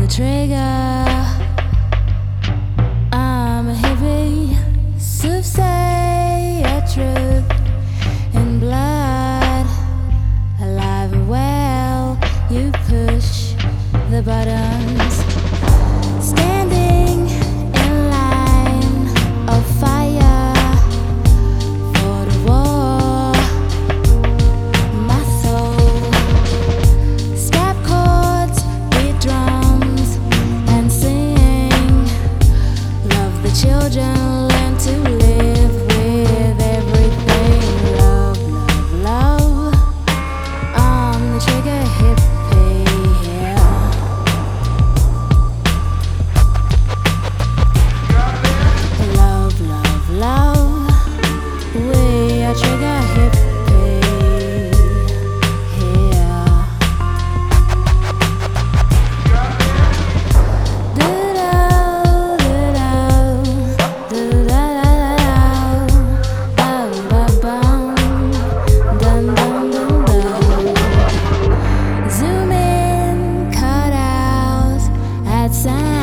trigger. I'm a hippie, soothsayer, truth in blood, alive and well. You push the buttons, standing in line of fire for the war. My soul, scap chords, beat drums and sing. Love the children, learn to live with everything. Love, love, love. I'm the trigger hippie here. Love, love, love. We are trigger hippie here. Zoom in, cut out at sound.